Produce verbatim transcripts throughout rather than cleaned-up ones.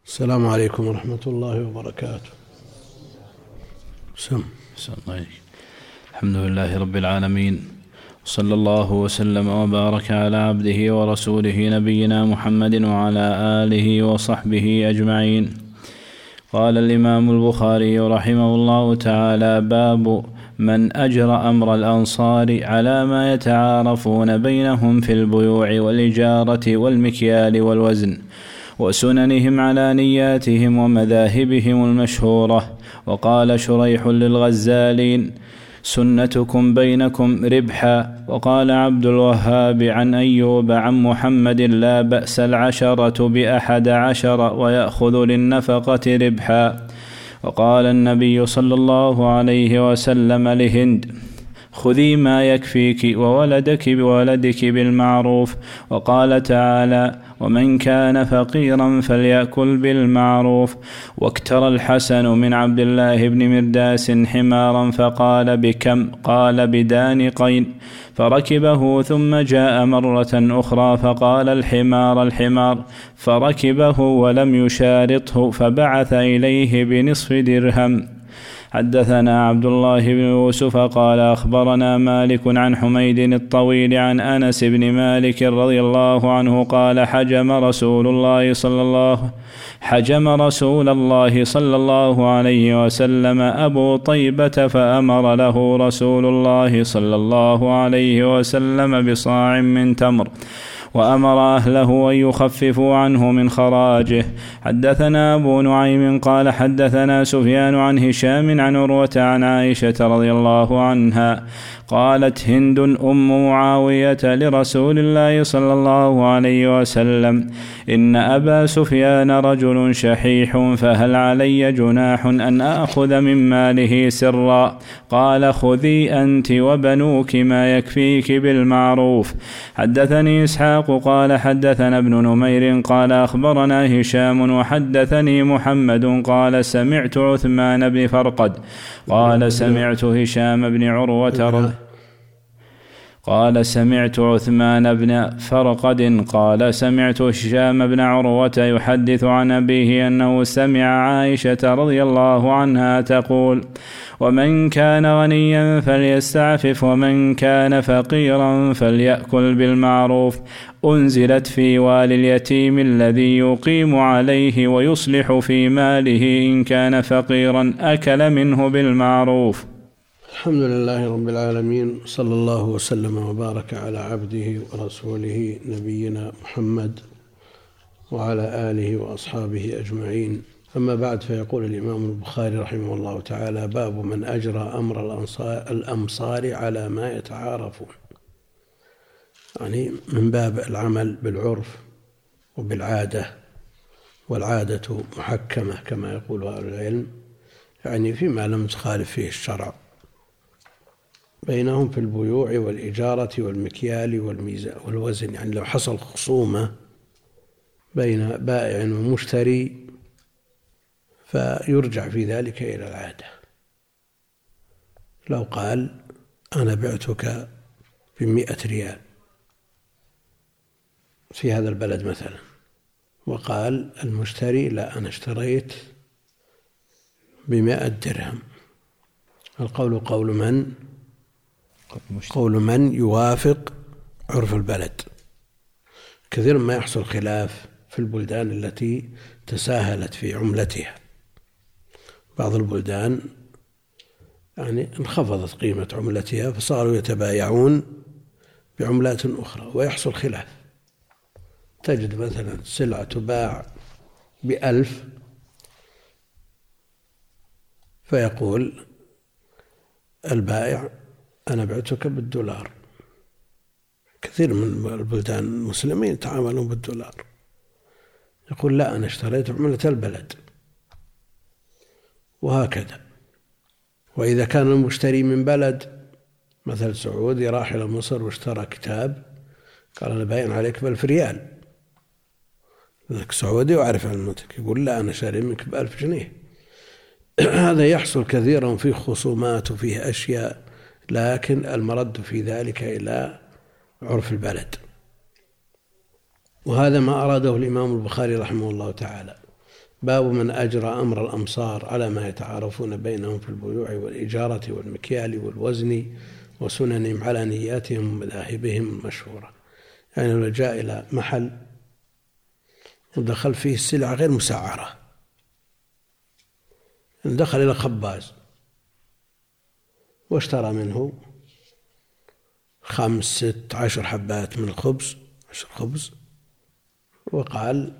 السلام عليكم ورحمة الله وبركاته. سم. الحمد لله رب العالمين، صلى الله وسلم وبارك على عبده ورسوله نبينا محمد وعلى آله وصحبه أجمعين. قال الإمام البخاري رحمه الله تعالى: باب من أجرى أمر الأنصار على ما يتعارفون بينهم في البيوع والإجارة والمكيال والوزن، وسننهم على نياتهم ومذاهبهم المشهورة. وقال شريح للغزالين: سنتكم بينكم ربحا. وقال عبد الوهاب عن أيوب عن محمد: لا بأس العشرة بأحد عشر ويأخذ للنفقة ربحا. وقال النبي صلى الله عليه وسلم لهند: خذي ما يكفيك وولدك بولدك بالمعروف. وقال تعالى: ومن كان فقيرا فليأكل بالمعروف. واكترى الحسن من عبد الله بن مرداس حمارا فقال: بكم؟ قال: بدانقين. فركبه ثم جاء مرة أخرى فقال: الحمار الحمار. فركبه ولم يشارطه فبعث إليه بنصف درهم. حدثنا عبد الله بن يوسف قال: أخبرنا مالك عن حميد الطويل عن أنس بن مالك رضي الله عنه قال: حجم رسول الله صلى الله حجم رسول الله صلى الله عليه وسلم أبو طيبة فأمر له رسول الله صلى الله عليه وسلم بصاع من تمر، وأمر أهله أن يخففوا عنه من خراجه. حدثنا أبو نعيم قال: حدثنا سفيان عن هشام عن عروة عن عائشة رضي الله عنها قالت: هند أم معاوية لرسول الله صلى الله عليه وسلم: إن أبا سفيان رجل شحيح، فهل علي جناح أن أخذ من ماله سرا؟ قال: خذي أنت وبنوك ما يكفيك بالمعروف. حدثني إسحاق قال: حدثنا ابن نمير قال: أخبرنا هشام وحدثني محمد قال: سمعت عثمان بن فرقد قال: سمعت هشام بن عروة قال: سمعت عثمان بن فرقد قال: سمعت هشام بن عروة يحدث عن أبيه أنه سمع عائشة رضي الله عنها تقول: ومن كان غنيا فليستعفف ومن كان فقيرا فليأكل بالمعروف. أنزلت في والي اليتيم الذي يقيم عليه ويصلح في ماله إن كان فقيرا أكل منه بالمعروف. الحمد لله رب العالمين، صلى الله وسلم وبارك على عبده ورسوله نبينا محمد وعلى آله وأصحابه أجمعين. أما بعد، فيقول الإمام البخاري رحمه الله تعالى: باب من أجرى أمر الأمصار على ما يتعارفون، يعني من باب العمل بالعرف وبالعادة، والعادة محكمة كما يقول أهل العلم، يعني فيما لم تخالف فيه الشرع، بينهم في البيوع والإجارة والمكيال والميزان والوزن. يعني لو حصل خصومة بين بائع ومشتري فيرجع في ذلك إلى العادة. لو قال: أنا بعتك بمئة ريال في هذا البلد مثلا، وقال المشتري: لا، أنا اشتريت بمئة درهم. القول قول من؟ قول من يوافق عرف البلد. كثير ما يحصل خلاف في البلدان التي تساهلت في عملتها. بعض البلدان يعني انخفضت قيمة عملتها فصاروا يتبايعون بعملات أخرى ويحصل خلاف. تجد مثلا سلعة تباع بألف فيقول البائع: أنا بعتك بالدولار. كثير من البلدان المسلمين يتعاملون بالدولار. يقول: لا، أنا اشتريت عملة البلد. وهكذا. وإذا كان المشتري من بلد مثل سعودي راح إلى مصر واشترى كتاب، قال: أنا باين عليك بألف ريال، لأنك سعودي وعارف علمتك. يقول: لا، أنا شاري منك بألف جنيه. هذا يحصل كثيرا، فيه خصومات وفيه أشياء، لكن المرد في ذلك إلى عرف البلد. وهذا ما أراده الإمام البخاري رحمه الله تعالى، باب من أجرى أمر الأمصار على ما يتعارفون بينهم في البيوع والإجارة والمكيال والوزن وسننهم على نياتهم ومذاهبهم المشهورة. يعني لو جاء إلى محل ودخل فيه السلع غير مسعرة، دخل إلى خباز واشترى منه خمس ست عشر حبات من الخبز عشر خبز، وقال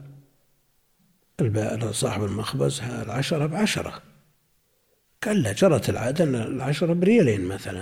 صاحب المخبز العشرة بعشرة، قال لا، جرت العادة أن العشرة بريالين مثلا،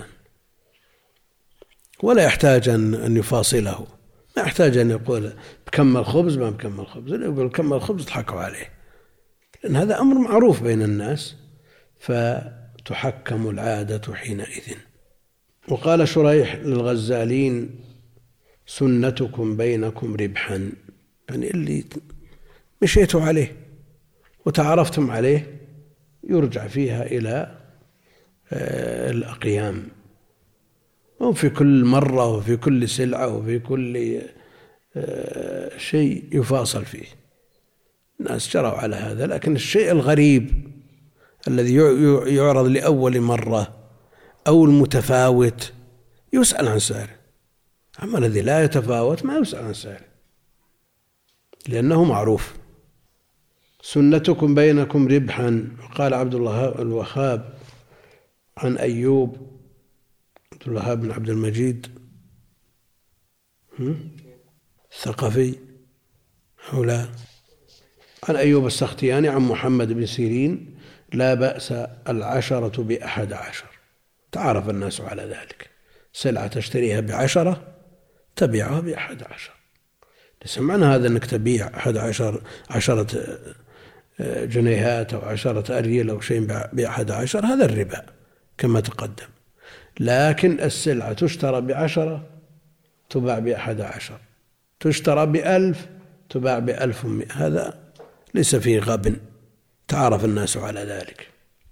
ولا يحتاج أن يفاصله، ما يحتاج أن يقول بكمل خبز ما بكمل خبز، يقول بكمل خبز ضحكوا عليه، لأن هذا أمر معروف بين الناس فتحكم العادة حينئذ. وقال شريح للغزالين: سنتكم بينكم ربحا، يعني اللي مشيتوا عليه وتعرفتم عليه يرجع فيها إلى الأقيام، وفي كل مرة وفي كل سلعة وفي كل شيء يفاصل فيه. الناس جروا على هذا، لكن الشيء الغريب الذي يعرض لأول مرة أو المتفاوت يسأل عن سعره، أما الذي لا يتفاوت ما يسأل عن سعره لأنه معروف. سنتكم بينكم ربحا. قال عبد الله الوهاب عن أيوب، عبد الوهاب بن عبد المجيد الثقفي أو لا، عن أيوب السختياني عن محمد بن سيرين: لا بأس العشرة بأحد عشر. تعرف الناس على ذلك، سلعة تشتريها بعشرة تبيعها بأحد عشر. ليس معنى هذا أنك تبيع أحد عشر عشرة جنيهات أو عشرة أريل أو شيء بأحد عشر، هذا الربا كما تقدم. لكن السلعة تشترى بعشرة تباع بأحد عشر، تشترى بألف تباع بألف ومئة، هذا ليس فيه غبن، تعرف الناس على ذلك.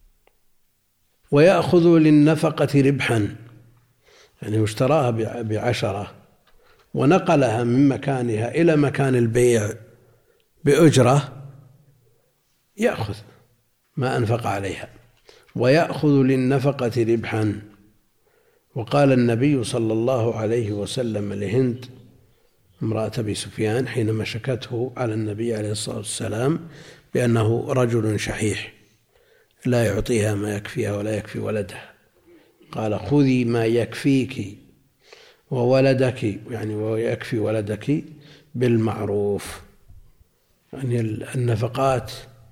ويأخذ للنفقة ربحا، يعني اشتراها بعشرة ونقلها من مكانها إلى مكان البيع بأجرة، يأخذ ما أنفق عليها. ويأخذ للنفقة ربحا. وقال النبي صلى الله عليه وسلم لهند امرأة أبي سفيان حينما شكته على النبي عليه الصلاة والسلام بأنه رجل شحيح لا يعطيها ما يكفيها ولا يكفي ولدها، قال: خذي ما يكفيك وولدك، يعني ويكفي ولدك بالمعروف. يعني النفقات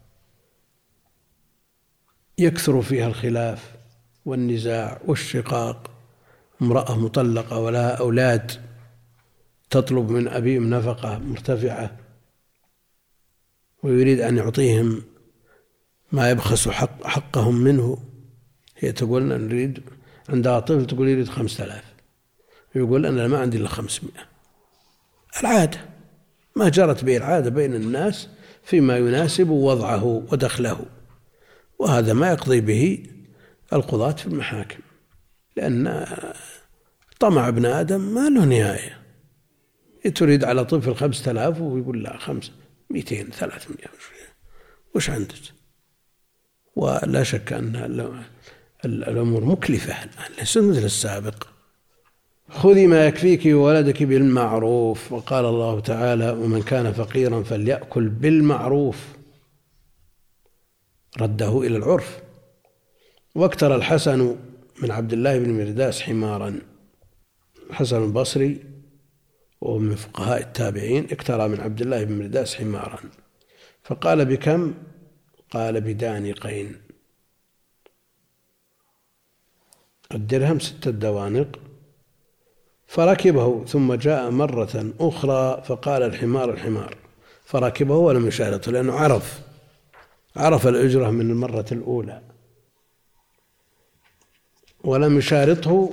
يكثر فيها الخلاف والنزاع والشقاق. امرأة مطلقة ولها أولاد تطلب من أبيهم نفقة مرتفعة ويريد أن يعطيهم ما يبخس حق حقهم منه، هي تقول أن نريد، عندها طفل تقول يريد خمسة آلاف، يقول أنا ما عندي إلا خمسمائة. العادة ما جرت به العادة بين الناس فيما يناسب وضعه ودخله، وهذا ما يقضي به القضاة في المحاكم، لأن طمع ابن آدم ما له نهاية. تريد على طفل خمسة آلاف ويقول لا خمسة مئتين ثلاثمائة، وش عندك؟ ولا شك أن الأمور مكلفة الآن، ليس مثل السابق. خذي ما يكفيك وولدك بالمعروف. وقال الله تعالى: ومن كان فقيرا فليأكل بالمعروف، رده إلى العرف. واكتر الحسن من عبد الله بن مرداس حمارا، الحسن البصري وهو من فقهاء التابعين، اكترى من عبد الله بن مرداس حمارا فقال: بكم؟ قال: بدانقين، الدرهم ستة دوانق. فركبه ثم جاء مرة أخرى فقال: الحمار الحمار، فركبه ولم يشارطه، لأنه عرف عرف الأجرة من المرة الأولى ولم يشارطه،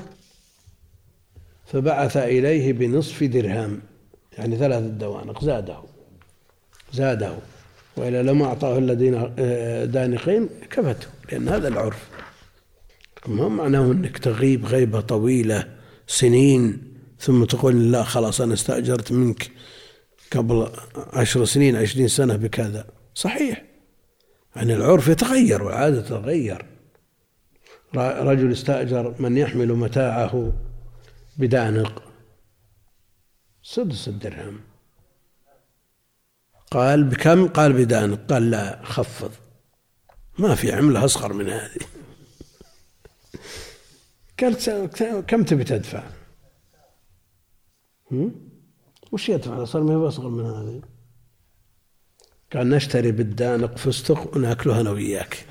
فبعث إليه بنصف درهم، يعني ثلاثة دوانق، زاده زاده وإلا لما أعطاه الذين دانقين كفته، لأن هذا العرف. ما معناه أنك تغيب غيبة طويلة سنين ثم تقول لا خلاص أنا استأجرت منك قبل عشر سنين عشرين سنة بكذا. صحيح يعني العرف يتغير والعادة تتغير. رجل استأجر من يحمل متاعه بدانق سدس الدرهم، قال بكم؟ قال بدانق. قال لا خفض، ما في عملة أصغر من هذه. قالت كم تبي تدفع؟ وش يدفع؟ صار ما هو أصغر من هذه. قال نشتري بالدانق فستق ونأكله أنا وياك.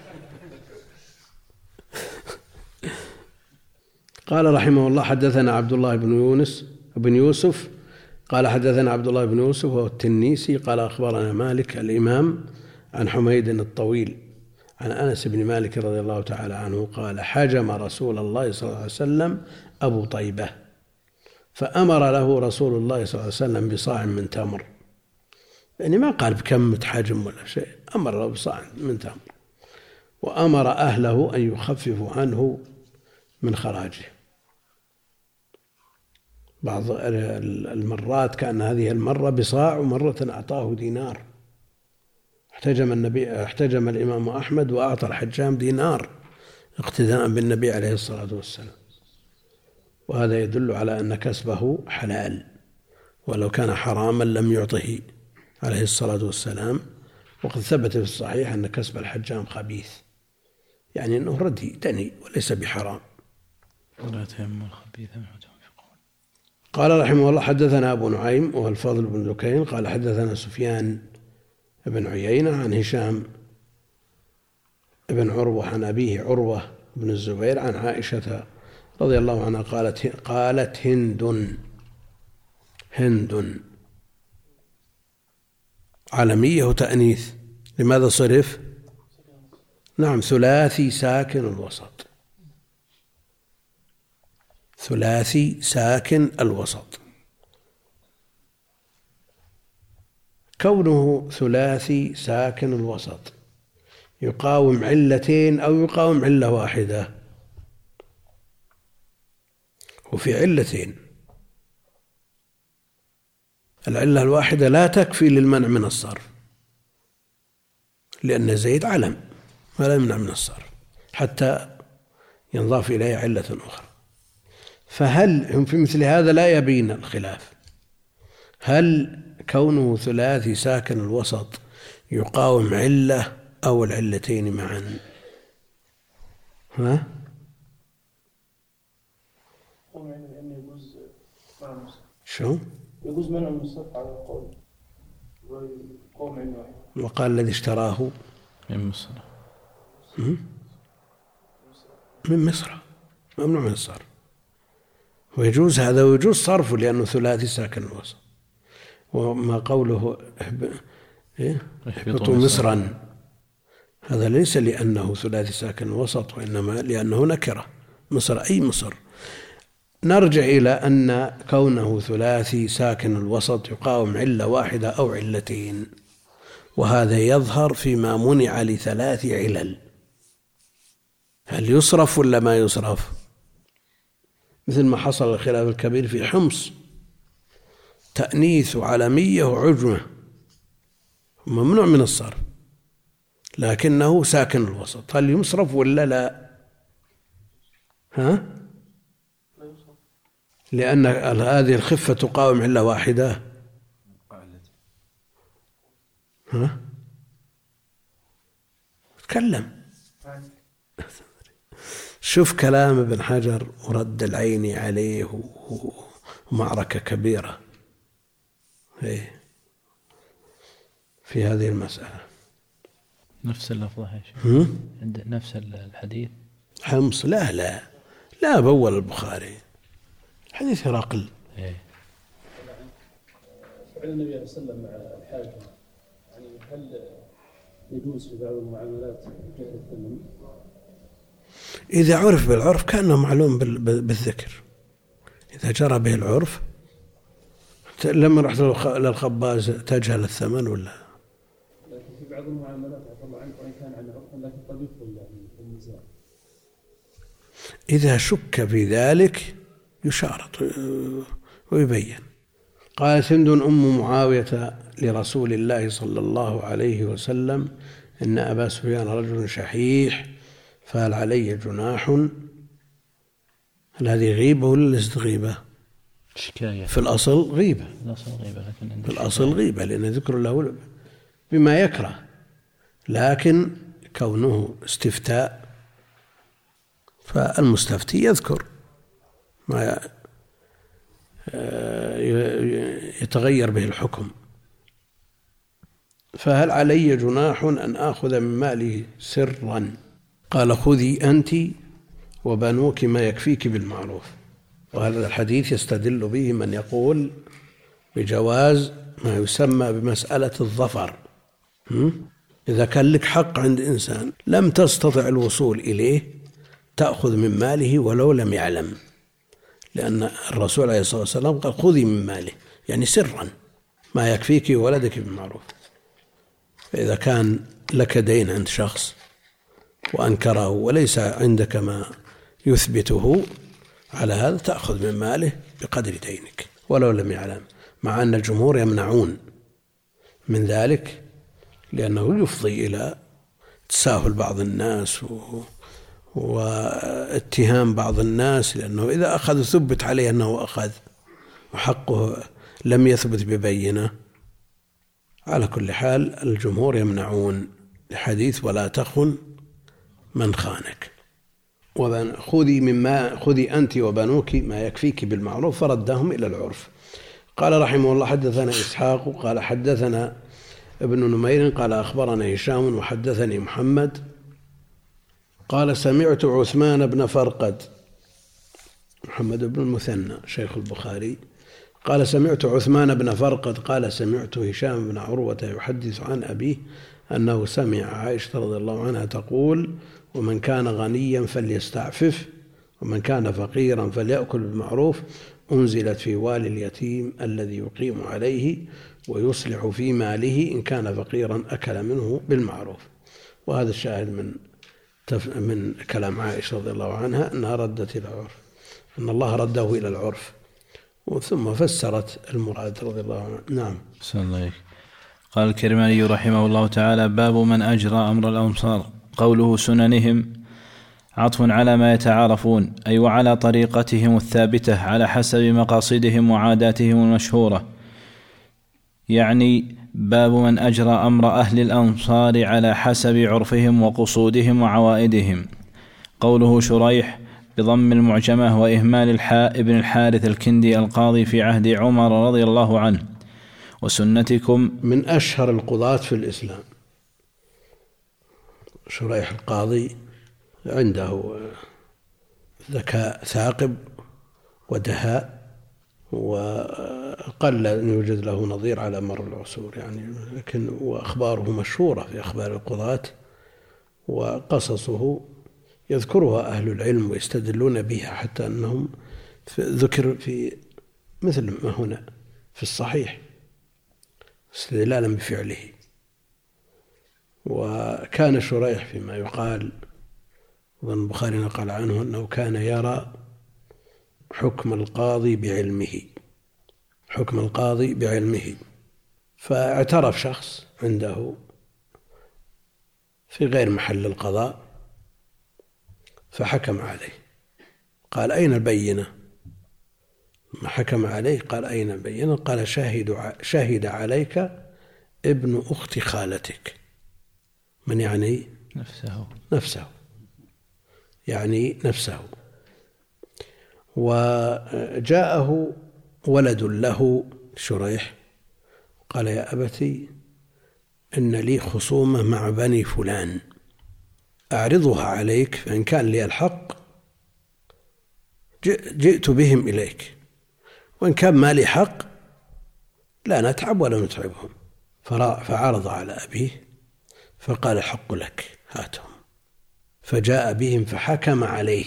قال رحمه الله حدثنا عبد الله بن يونس بن يوسف قال حدثنا عبد الله بن يوسف وهو التنيسي قال أخبرنا مالك الإمام عن حميد الطويل عن أنس بن مالك رضي الله تعالى عنه قال حجم رسول الله صلى الله عليه وسلم أبو طيبة فأمر له رسول الله صلى الله عليه وسلم بصاع من تمر، يعني ما قال بكم تحجم ولا شيء، أمر له بصاع من تمر، وأمر أهله أن يخففوا عنه من خراجه. بعض المرات كان هذه المرة بصاع ومرة أعطاه دينار. احتجم النبي احتجم الإمام أحمد وأعطى الحجام دينار اقتداء بالنبي عليه الصلاة والسلام، وهذا يدل على أن كسبه حلال، ولو كان حراما لم يعطه عليه الصلاة والسلام. وقد ثبت في الصحيح أن كسب الحجام خبيث، يعني أنه ردي دني وليس بحرام. ولا تيمموا الخبيث منه تنفقون. قال رحمه الله حدثنا أبو نعيم وهو الفضل بن ذكين قال حدثنا سفيان بن عيينة عن هشام بن عروة عن أبيه عروة بن الزبير عن عائشة رضي الله عنها قالت قالت هند هند علمية وتأنيث، لماذا صرف؟ نعم ثلاثي ساكن الوسط، ثلاثي ساكن الوسط. كونه ثلاثي ساكن الوسط يقاوم علتين أو يقاوم علة واحدة، وفي علتين. العلة الواحدة لا تكفي للمنع من الصرف، لأن زيد علم ولا يمنع من الصرف حتى ينضاف إليه علة أخرى. فهل هم في مثل هذا لا يبين الخلاف، هل كونه ثلاثي ساكن الوسط يقاوم علة أو العلتين معا؟ ها؟ شو؟ يجوز منع من الصرف على القول ويقوم علة واحد. وقال الذي اشتراه من مصر من مصر ممنوع من الصرف، ويجوز هذا ويجوز صرفه لأنه ثلاثي ساكن الوسط. وما قوله اهبطوا مصرا هذا ليس لأنه ثلاثي ساكن الوسط، وإنما لأنه نكرة، مصر أي مصر. نرجع إلى أن كونه ثلاثي ساكن الوسط يقاوم علة واحدة أو علتين، وهذا يظهر فيما منع لثلاث علل. هل يصرف ولا ما يصرف؟ مثل ما حصل الخلاف الكبير في حمص، تأنيث وعلمية وعجمة ممنوع من الصرف لكنه ساكن الوسط، هل يصرف ولا لا؟ ها؟ لأن هذه الخفة تقاوم علة واحدة. ها؟ تكلم. شوف كلام ابن حجر ورد العين عليه ومعركة كبيرة في هذه المسألة. نفس اللفظة يا شيخ، عند نفس الحديث حمص. لا لا لا بول البخاري حديث هرقل. ايه فعل النبي عليه الصلاة والسلام مع الحاجة، يعني هل يجوز في بعض المعاملات جهة الثمن؟ إذا عرف بالعرف كأنه معلوم بالذكر، إذا جرى به العرف. لما رحت للخباز تجهل الثمن ولا؟ لكن في بعض المعاملات عفى الله عنك وإن كان عن عرف لكن قد يدخل يعني النزاع. إذا شك في ذلك يشارط ويبين. قالت هند أم معاوية لرسول الله صلى الله عليه وسلم إن أبا سفيان رجل شحيح فهل علي جناح؟ هل هذه غيبة ولا ليست غيبة؟ شكاية. في الأصل غيبة، الأصل غيبة لكن في الأصل غيبة لأن ذكر له بما يكره، لكن كونه استفتاء فالمستفتي يذكر ما يتغير به الحكم. فهل علي جناح أن آخذ من ماله سرا؟ قال خذي أنت وبنوك ما يكفيك بالمعروف. وهذا الحديث يستدل به من يقول بجواز ما يسمى بمسألة الظفر. إذا كان لك حق عند إنسان لم تستطع الوصول إليه تأخذ من ماله ولو لم يعلم، لأن الرسول عليه الصلاة والسلام قال خذي من ماله يعني سرا ما يكفيك وولدك بالمعروف. فإذا كان لك دين عند شخص وأنكره وليس عندك ما يثبته على هذا تأخذ من ماله بقدر دينك ولو لم يعلم، مع أن الجمهور يمنعون من ذلك لأنه يفضي إلى تساهل بعض الناس واتهام بعض الناس، لأنه إذا أخذ ثبت عليه أنه أخذ وحقه لم يثبت ببينة. على كل حال الجمهور يمنعون الحديث ولا تخن من خانك. خذي مما خذي أنت وبنوك ما يكفيك بالمعروف، فردهم إلى العرف. قال رحمه الله حدثنا إسحاق قال حدثنا ابن نمير قال أخبرنا هشام وحدثني محمد قال سمعت عثمان بن فرقد، محمد بن المثنى شيخ البخاري، قال سمعت عثمان بن فرقد قال سمعت هشام بن عروة يحدث عن أبيه أنه سمع عائشة رضي الله عنها تقول ومن كان غنيا فليستعفف ومن كان فقيرا فليأكل بالمعروف، أنزلت في والي اليتيم الذي يقيم عليه ويصلح في ماله إن كان فقيرا أكل منه بالمعروف. وهذا الشاهد من من كلام عائشة رضي الله عنها أنها ردت إلى العرف، أن الله رده إلى العرف، ثم فسرت المراد رضي الله عنه. نعم. صلى الله عليه. قال الكرماني رحمه الله تعالى باب من أجرى أمر الأمصار. قوله سننهم عطف على ما يتعارفون، أي وعلى طريقتهم الثابتة على حسب مقاصدهم وعاداتهم المشهورة، يعني باب من أجرى أمر أهل الأمصار على حسب عرفهم وقصودهم وعوائدهم. قوله شريح بضم المعجمة وإهمال الحاء ابن الحارث الكندي القاضي في عهد عمر رضي الله عنه. وسنتكم من أشهر القضاة في الإسلام شريح القاضي، عنده ذكاء ثاقب ودهاء، وقل أن يوجد له نظير على مر العصور يعني، لكن وأخباره مشهورة في أخبار القضاة، وقصصه يذكرها أهل العلم ويستدلون بها، حتى أنهم ذكر في مثل ما هنا في الصحيح استدلالا بفعله. وكان شريح فيما يقال وأن البخاري نقل عنه أنه كان يرى حكم القاضي بعلمه حكم القاضي بعلمه فاعترف شخص عنده في غير محل القضاء فحكم عليه، قال أين البينة؟ ما حكم عليه قال أين البينة؟ قال شاهد شهد عليك ابن أخت خالتك، من يعني نفسه نفسه يعني نفسه. وجاءه ولد له شريح قال يا أبتي إن لي خصومة مع بني فلان أعرضها عليك، فإن كان لي الحق جئت بهم إليك، وإن كان ما لي حق لا نتعب ولا نتعبهم. فعرض على أبيه فقال الحق لك هاتهم، فجاء بهم فحكم عليه.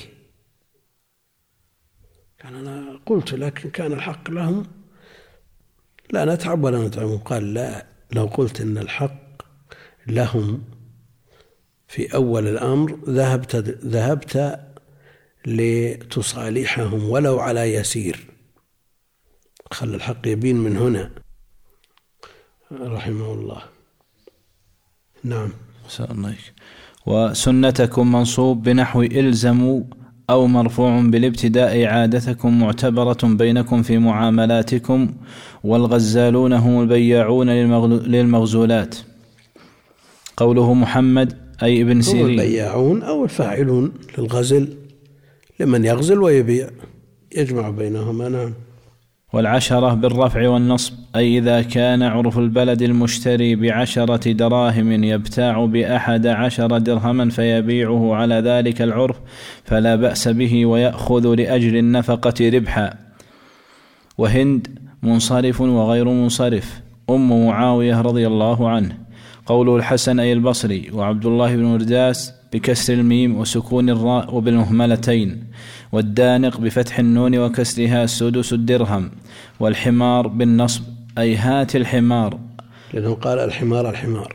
كان أنا قلت لك إن كان الحق لهم لا نتعب ولا نتعبهم. قال لا، لو قلت إن الحق لهم في أول الأمر ذهبت ذهبت لتصالحهم ولو على يسير، خلى الحق يبين من هنا رحمه الله. نعم. وسنتكم منصوب بنحو إلزموا، أو مرفوع بالابتداء عادتكم معتبرة بينكم في معاملاتكم، والغزالون هم البياعون للمغزولات. قوله محمد أي ابن سيرين، هم البياعون أو الفاعلون للغزل لمن يغزل ويبيع، يجمع بينهما. نعم. والعشرة بالرفع والنصب، أي إذا كان عرف البلد المشتري بعشرة دراهم يبتاع بأحد عشر درهما فيبيعه على ذلك العرف فلا بأس به، ويأخذ لأجل النفقة ربحا. وهند منصرف وغير منصرف، أم معاوية رضي الله عنه. قوله الحسن أي البصري، وعبد الله بن مرداس بكسر الميم وسكون الراء وبالمهملتين، والدانق بفتح النون وكسرها سدس الدرهم. والحمار بالنصب، أي هات الحمار، لأنه قال الحمار الحمار،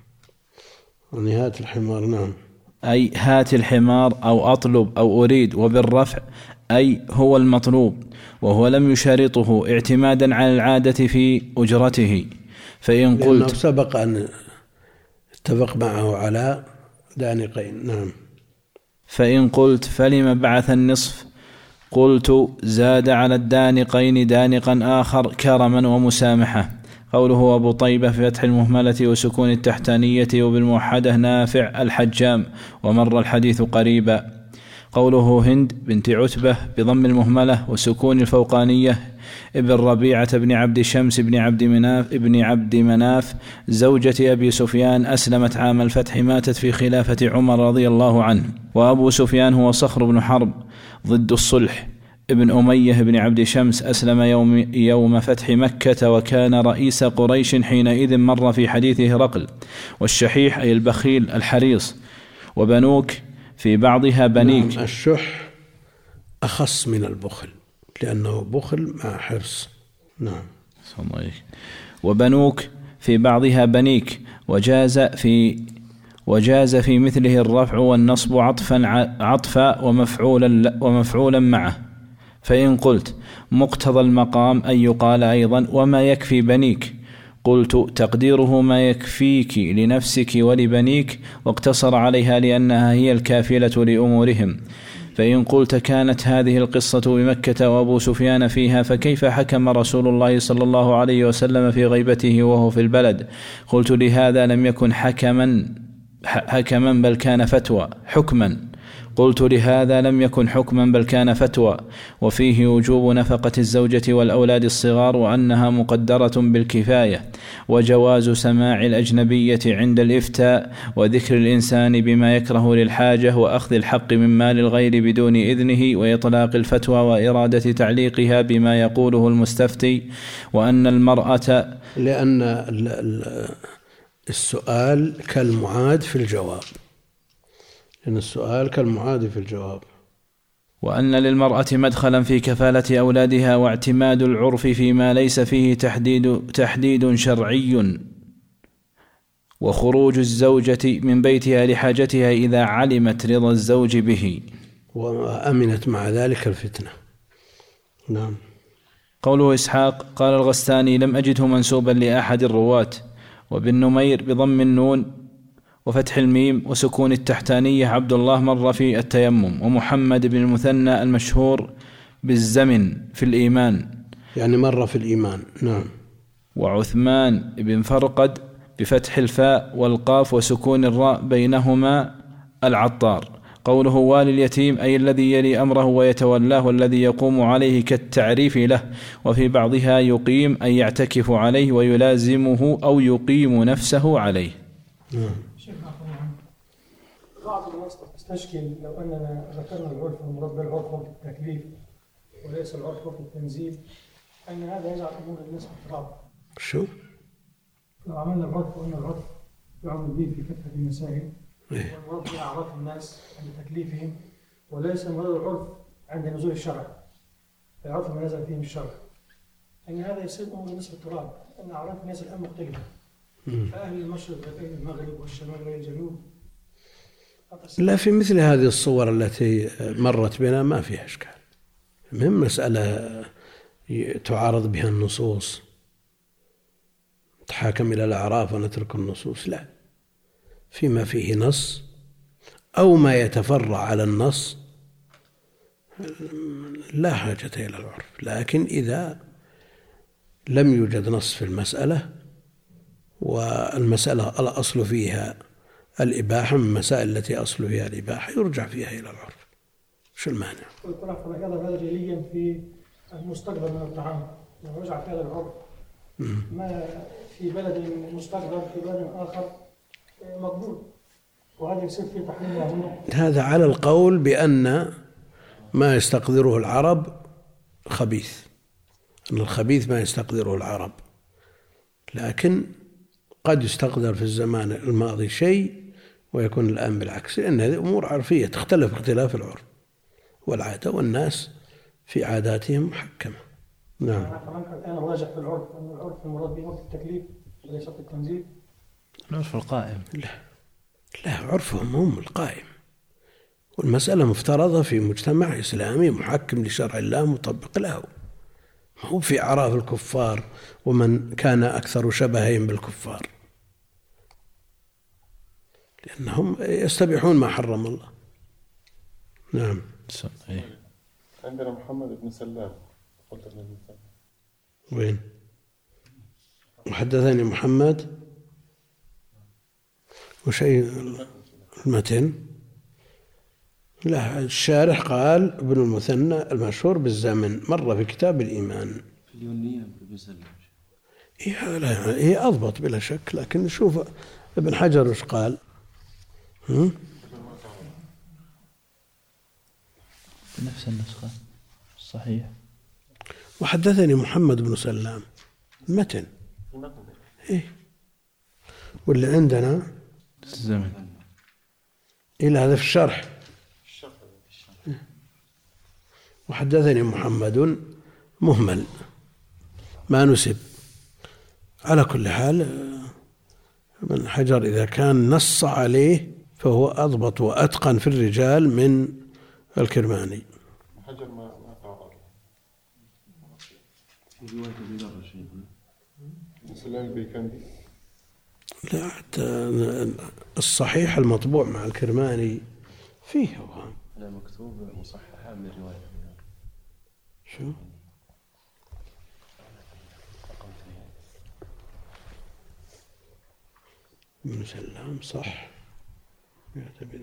يعني هات الحمار. نعم. أي هات الحمار أو أطلب أو أريد. وبالرفع أي هو المطلوب، وهو لم يشارطه اعتمادا على العادة في أجرته. فإن قلت سبق أن اتفق معه على دانقين. نعم. فإن قلت فلم بعث النصف، قلت زاد على الدانقين دانقا آخر كرما ومسامحة. قوله أبو طيبة في فتح المهملة وسكون التحتانية وبالموحدة نافع الحجام، ومر الحديث قريبا. قوله هند بنت عتبة بضم المهملة وسكون الفوقانية ابن ربيعة بن عبد شمس بن عبد مناف ابن عبد مناف زوجة أبي سفيان، أسلمت عام الفتح، ماتت في خلافة عمر رضي الله عنه. وأبو سفيان هو صخر بن حرب ضد الصلح ابن أمية بن عبد شمس، أسلم يوم, يوم فتح مكة، وكان رئيس قريش حينئذ، مر في حديث هرقل. والشحيح أي البخيل الحريص. وبنوك في بعضها بنيك. نعم. الشح أخص من البخل لأنه بخل مع حرص. نعم. وبنوك في بعضها بنيك، وجاز في وجاز في مثله الرفع والنصب عطفا عطفا ومفعولا ومفعولا معه. فإن قلت مقتضى المقام أن يقال أيضا وما يكفي بنيك، قلت تقديره ما يكفيك لنفسك ولبنيك، واقتصر عليها لأنها هي الكافلة لأمورهم. فإن قلت كانت هذه القصة بمكة وأبو سفيان فيها، فكيف حكم رسول الله صلى الله عليه وسلم في غيبته وهو في البلد؟ قلت لهذا لم يكن حكما حكما بل كان فتوى حكما قلت لهذا لم يكن حكما بل كان فتوى. وفيه وجوب نفقة الزوجة والأولاد الصغار، وأنها مقدرة بالكفاية، وجواز سماع الأجنبية عند الإفتاء، وذكر الإنسان بما يكره للحاجة، وأخذ الحق من مال الغير بدون إذنه، وإطلاق الفتوى وإرادة تعليقها بما يقوله المستفتي. وأن المرأة، لأن السؤال كالمعاد في الجواب، لأن السؤال كالمعاد في الجواب. وأن للمرأة مدخلا في كفالة أولادها، واعتماد العرف فيما ليس فيه تحديد, تحديد شرعي، وخروج الزوجة من بيتها لحاجتها إذا علمت رضا الزوج به، وأمنت مع ذلك الفتنة. نعم. قوله إسحاق قال الغساني لم أجده منسوبا لأحد الرواة. وبالنمير بضم النون وفتح الميم وسكون التحتانية عبد الله مر في التيمم. ومحمد بن المثنى المشهور بالزمن في الإيمان، يعني مر في الإيمان. نعم. وعثمان بن فرقد بفتح الفاء والقاف وسكون الراء بينهما العطار. قوله والي اليتيم أي الذي يلي أمره ويتولاه والذي يقوم عليه كالتعريف له. وفي بعضها يقيم أي يعتكف عليه ويلازمه أو يقيم نفسه عليه. نعم. بعض الناس تستشكل لو أننا ذكرنا العرف المراد بالعرف وقت التكليف وليس العرف وقت التنزيل، أن هذا يجعل أمور الناس في اضطراب. شو؟ لو عملنا العرف وأن العرف يعمل به في كافة المسائل، إيه؟ والمراد بأعراف الناس عند تكليفهم، وليس مراد العرف عند نزول الشرع، العرف ما نزل فيه الشرع، أن هذا يصير أمور الناس في اضطراب، أن أعراف الناس الآن مختلفة، فأهل المشرق غير المغرب والشمال غير الجنوب. لا، في مثل هذه الصور التي مرت بنا ما فيها إشكال. المهم مسألة تعارض بها النصوص، تحاكم إلى الأعراف ونترك النصوص، لا. فيما فيه نص أو ما يتفرع على النص لا حاجة إلى العرف. لكن إذا لم يوجد نص في المسألة والمسألة الأصل فيها الإباحة من المسائل التي أصل فيها الإباحة يرجع فيها إلى العرف. شو المانع؟ والطرف هذا جليا في المستقبل من الطعام لو رجع في هذا العرف ما في بلد مستقبل في بلد آخر مقبول وهذا يصير في تحريم هنا. هذا على القول بأن ما يستقدره العرب خبيث، أن الخبيث ما يستقدره العرب، لكن قد يستقدر في الزمان الماضي شيء ويكون الآن بالعكس، لأن هذه أمور عرفية تختلف اختلاف العرف والعادة، والناس في عاداتهم محكمة. نعم. الآن الراجح في العرف أن العرف المراد به وقت التكليف وليس وقت التنزيل. العرف القائم. لا لا، عرفهم هم القائم، والمسألة مفترضة في مجتمع إسلامي محكم لشرع الله مطبق له، هو في أعراف الكفار ومن كان أكثر شبههم بالكفار، لأنهم يستبيحون ما حرم الله. نعم. عندنا محمد بن سلام قلت النبي وين؟ وحدثني محمد وشيء المتن. لا، الشارح قال ابن المثنى المشهور بالزمن، مر في كتاب الإيمان. في اليونية ابن سلام. إيه لا، هي أضبط بلا شك، لكن نشوف ابن حجر وش قال. هم؟ نفس النسخة صحيح. وحدثني محمد بن سلام المتن. إيه، واللي عندنا الزمن. إلى هذا في الشرح. وحدثني محمد مهمل ما نسب. على كل حال ابن حجر إذا كان نص عليه فهو أضبط وأتقن في الرجال من الكرماني. حجر ما ما تعرض في رواية أبي ذر شيء سلام البيكندي. لا، الصحيح المطبوع مع الكرماني فيه هو. أنا مكتوب مصححة من رواية شو؟ ابن سلام صح يعتبر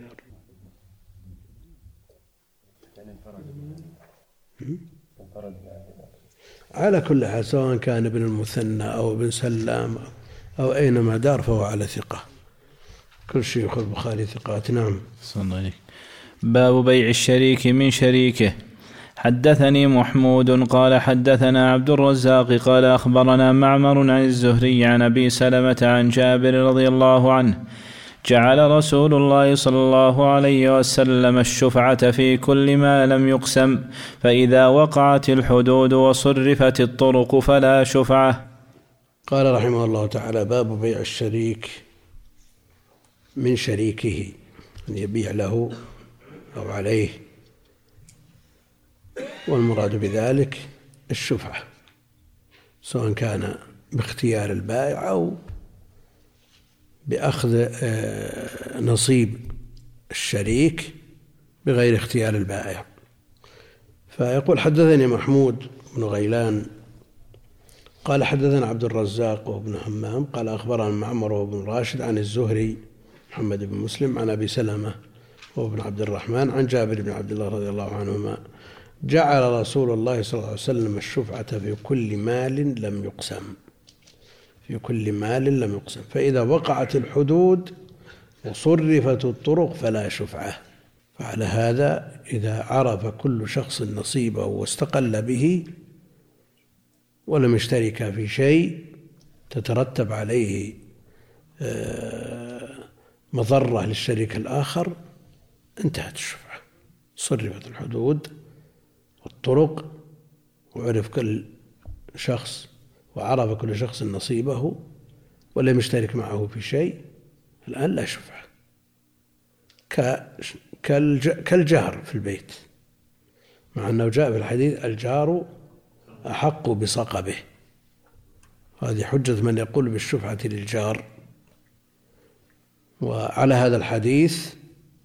على كل حال، سواء كان ابن المثنى أو ابن سلام أو أينما دار فهو على ثقة. كل شيوخ البخاري ثقات. نعم. صلى الله عليه. باب بيع الشريك من شريكه. حدثني محمود قال حدثنا عبد الرزاق قال أخبرنا معمر عن الزهري عن أبي سلمة عن جابر رضي الله عنه جعل رسول الله صلى الله عليه وسلم الشفعة في كل ما لم يقسم، فإذا وقعت الحدود وصرفت الطرق فلا شفعة. قال رحمه الله تعالى: باب بيع الشريك من شريكه، أن يبيع له أو عليه، والمراد بذلك الشفعة، سواء كان باختيار البائع أو بأخذ نصيب الشريك بغير اختيار البائع. فيقول: حدثني محمود بن غيلان قال حدثنا عبد الرزاق وابن همام قال أخبرنا معمر وابن راشد عن الزهري محمد بن مسلم عن أبي سلمة وابن عبد الرحمن عن جابر بن عبد الله رضي الله عنهما جعل رسول الله صلى الله عليه وسلم الشفعة في كل مال لم يقسم في كل مال لم يقسم فإذا وقعت الحدود وصرفت الطرق فلا شفعة. فعلى هذا إذا عرف كل شخص نصيبه واستقل به ولم يشترك في شيء تترتب عليه مضرة للشريك الآخر انتهت الشفعة، صرفت الحدود والطرق وعرف كل شخص وعرف كل شخص نصيبه ولم يشترك معه في شيء، الآن لا شفعة. كالجار في البيت، مع أنه جاء في الحديث: الجار أحق بصقبه. هذه حجة من يقول بالشفعة للجار، وعلى هذا الحديث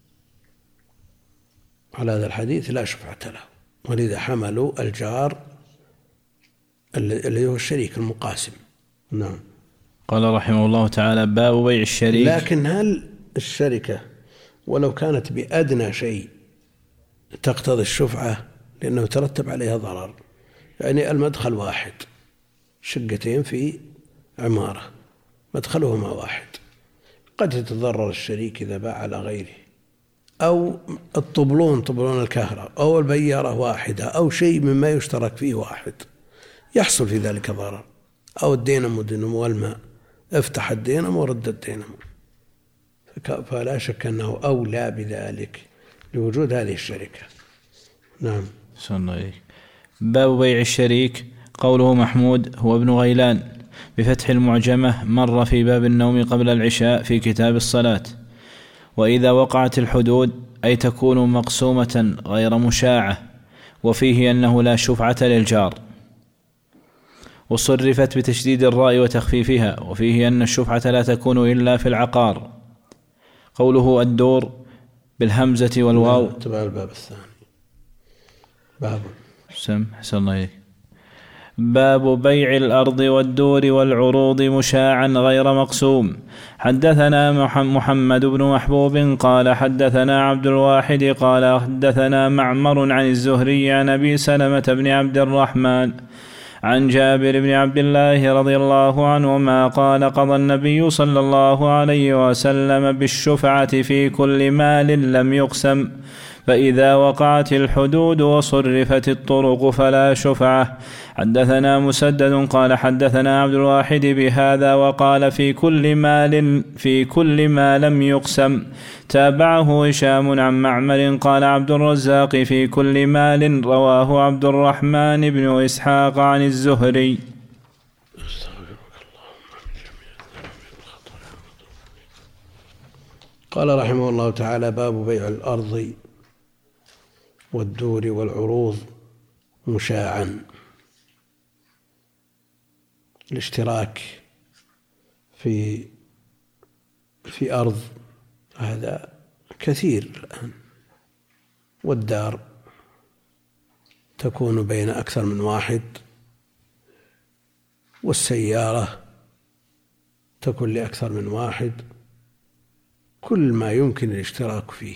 على هذا الحديث لا شفعة له، ولذا حملوا الجار الذي هو الشريك المقاسم. نعم. قال رحمه الله تعالى: باب بيع الشريك. لكن هل الشركة ولو كانت بأدنى شيء تقتضي الشفعة؟ لأنه ترتب عليها ضرر، يعني المدخل واحد، شقتين في عمارة مدخلهما واحد، قد يتضرر الشريك إذا باع على غيره، أو الطبلون طبلون الكهرباء أو البيارة واحدة أو شيء مما يشترك فيه واحد، يحصل في ذلك ضرر. أو الدينمو دينمو والماء، افتح الدينمو ورد الدينمو، فلا شك أنه أولى بذلك لوجود هذه الشركة. نعم. باب بيع الشريك. قوله محمود هو ابن غيلان بفتح المعجمة، مر في باب النوم قبل العشاء في كتاب الصلاة. وإذا وقعت الحدود أي تكون مقسومة غير مشاعة، وفيه أنه لا شفعة للجار، وصرفت بتشديد الراء وتخفيفها، وفيه أن الشفعة لا تكون إلا في العقار. قوله الدور بالهمزة والواو. تبع الباب الثاني. باب سم حسن الله إليك. باب بيع الأرض والدور والعروض مشاعا غير مقسوم. حدثنا محمد بن محبوب قال حدثنا عبد الواحد قال حدثنا معمر عن الزهري عن أبي سلمة بن عبد الرحمن عن جابر بن عبد الله رضي الله عنهما قال قضى النبي صلى الله عليه وسلم بالشفعة في كل مال لم يقسم، فإذا وقعت الحدود وصرفت الطرق فلا شفعة. حدثنا مسدد قال حدثنا عبد الواحد بهذا وقال في كل مال في كل ما لم يقسم. تابعه هشام عن معمر قال عبد الرزاق في كل مال، رواه عبد الرحمن بن إسحاق عن الزهري. قال رحمه الله تعالى: باب بيع الأرض والدور والعروض مشاعا. الاشتراك في في أرض هذا كثير الآن، والدار تكون بين أكثر من واحد، والسيارة تكون لأكثر من واحد، كل ما يمكن الاشتراك فيه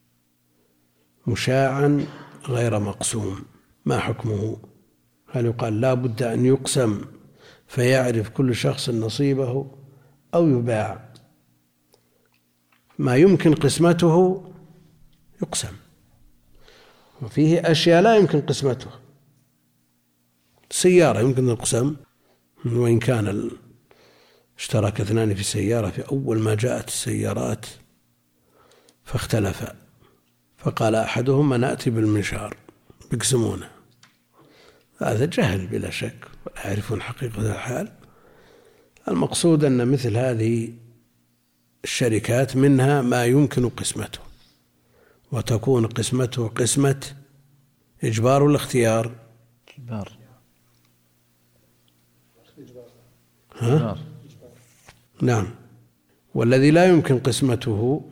مشاعا غير مقسوم. ما حكمه؟ هل يقال لا بد أن يقسم فيعرف كل شخص نصيبه، أو يباع؟ ما يمكن قسمته يقسم، وفيه أشياء لا يمكن قسمته. السيارة يمكن القسم، وإن كان اشترك اثنان في سيارة في أول ما جاءت السيارات فاختلفا، فقال أحدهما نأتي بالمنشار بيقسمونه. هذا جهل بلا شك، ولا يعرفون حقيقة الحال. المقصود أن مثل هذه الشركات منها ما يمكن قسمته، وتكون قسمته قسمة إجبار ولا اختيار؟ إجبار. ها؟ نعم. والذي لا يمكن قسمته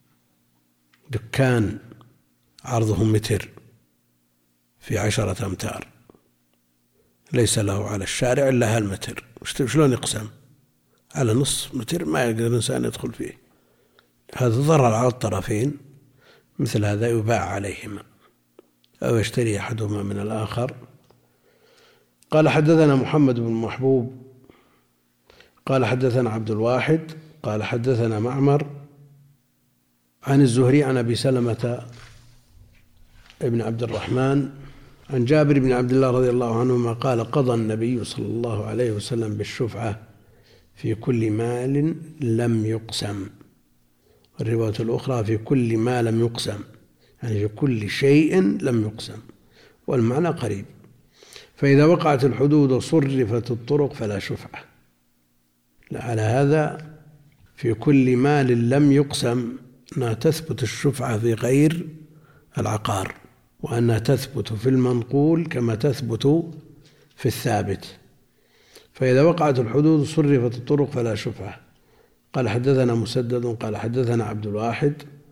دكان عرضه متر في عشرة أمتار، ليس له على الشارع إلا هالمتر، شلون يقسم؟ على نصف متر ما يقدر الإنسان يدخل فيه. هذا ضرر على الطرفين، مثل هذا يباع عليهما أو يشتري أحدهما من الآخر. قال حدثنا محمد بن محبوب قال حدثنا عبد الواحد قال حدثنا معمر عن الزهري عن أبي سلمة ابن عبد الرحمن عن جابر بن عبد الله رضي الله عنهما قال قضى النبي صلى الله عليه وسلم بالشفعة في كل مال لم يقسم. الرواية الأخرى في كل ما لم يقسم، يعني في كل شيء لم يقسم، والمعنى قريب. فإذا وقعت الحدود وصرفت الطرق فلا شفعة. على هذا في كل مال لم يقسم أنها تثبت الشفعة في غير العقار، وأنها تثبت في المنقول كما تثبت في الثابت. فإذا وقعت الحدود صرفت الطرق فلا شفعة. قال حدثنا مسدد قال حدثنا عبد الواحد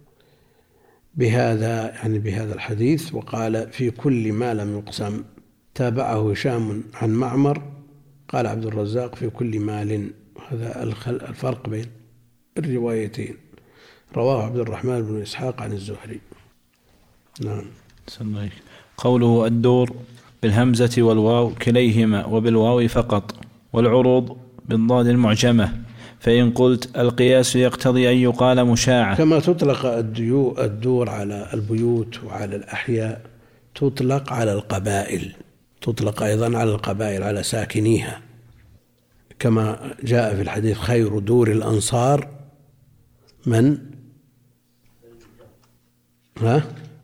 بهذا يعني بهذا الحديث، وقال في كل ما لم يقسم. تابعه هشام عن معمر قال عبد الرزاق في كل مال. هذا الفرق بين الروايتين. رواه عبد الرحمن بن إسحاق عن الزهري. نعم. قوله الدور بالهمزة والواو كليهما وبالواو فقط، والعروض بالضاد المعجمة. فإن قلت القياس يقتضي أن يقال مشاعة، كما تطلق الدور على البيوت وعلى الأحياء، تطلق على القبائل، تطلق أيضا على القبائل على ساكنيها، كما جاء في الحديث خير دور الأنصار من ها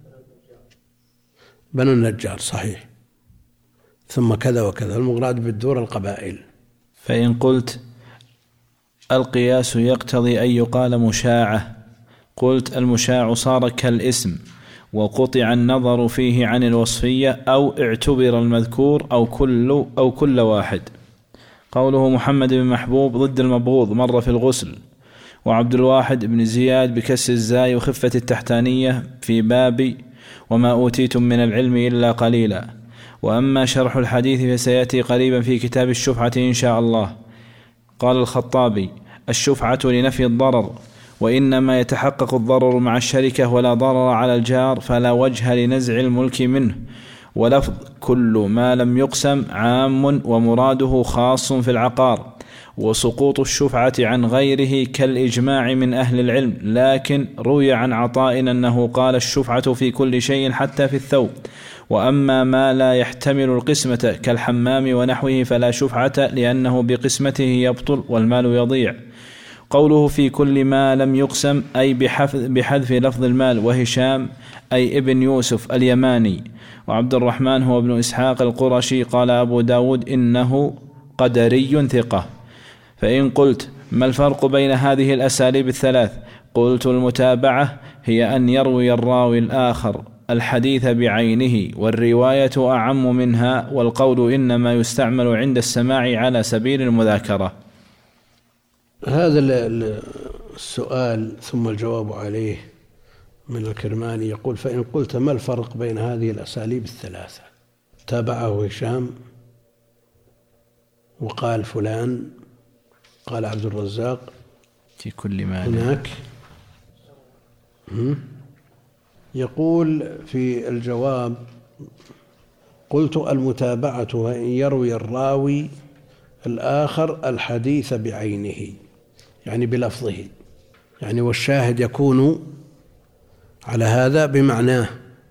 بنو النجار، صحيح، ثم كذا وكذا. المراد بالدور القبائل. فإن قلت القياس يقتضي أن يقال مشاعة، قلت المشاع صار كالاسم وقطع النظر فيه عن الوصفية، أو اعتبر المذكور أو كل, أو كل واحد. قوله محمد بن محبوب ضد المبغوض مر في الغسل. وعبد الواحد بن زياد بكسر الزاي وخفة التحتانية في باب وما أوتيتم من العلم إلا قليلا. وأما شرح الحديث فسيأتي قريبا في كتاب الشفعة إن شاء الله. قال الخطابي الشفعة لنفي الضرر، وإنما يتحقق الضرر مع الشركة ولا ضرر على الجار، فلا وجه لنزع الملك منه. ولفظ كل ما لم يقسم عام ومراده خاص في العقار، وسقوط الشفعة عن غيره كالإجماع من أهل العلم. لكن روي عن عطاء أنه قال الشفعة في كل شيء حتى في الثوب. وأما ما لا يحتمل القسمة كالحمام ونحوه فلا شفعة، لأنه بقسمته يبطل والمال يضيع. قوله في كل ما لم يقسم أي بحذف لفظ المال. وهشام أي ابن يوسف اليماني، وعبد الرحمن هو ابن إسحاق القرشي. قال أبو داود إنه قدري ثقة. فإن قلت ما الفرق بين هذه الأساليب الثلاث؟ قلت المتابعة هي أن يروي الراوي الآخر الحديث بعينه، والرواية أعم منها، والقول إنما يستعمل عند السماع على سبيل المذاكرة. هذا السؤال ثم الجواب عليه من الكرماني يقول فإن قلت ما الفرق بين هذه الأساليب الثلاثة؟ تابعه هشام وقال فلان، قال عبد الرزاق في كل ما هناك. يقول في الجواب قلت المتابعة وإن يروي الراوي الآخر الحديث بعينه، يعني بلفظه، يعني والشاهد يكون على هذا بمعناه.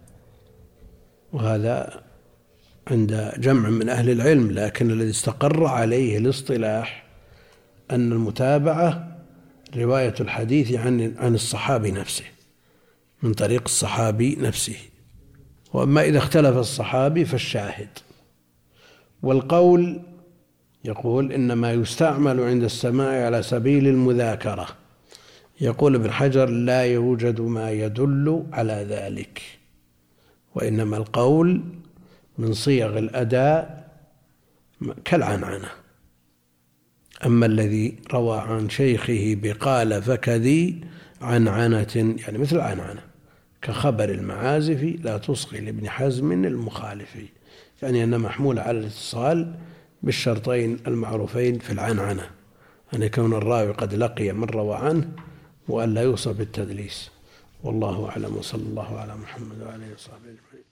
وهذا عند جمع من أهل العلم، لكن الذي استقر عليه الاصطلاح أن المتابعة رواية الحديث عن عن الصحابي نفسه من طريق الصحابي نفسه. وأما إذا اختلف الصحابي فالشاهد. والقول يقول إنما يستعمل عند السماع على سبيل المذاكرة. يقول ابن حجر لا يوجد ما يدل على ذلك، وإنما القول من صيغ الأداء كالعنعنة. أما الذي روى عن شيخه بقال فكذي عنعنة، يعني مثل عنعنة كخبر المعازف لا تصغي لابن حزم المخالف، يعني أنها محمولة على الاتصال بالشرطين المعروفين في العنعنة، أن يكون الراوي قد لقي من روى عنه وأن لا يوصف بالتدليس. والله أعلم، وصلى الله على محمد وعلى آله وصحبه أجمعين.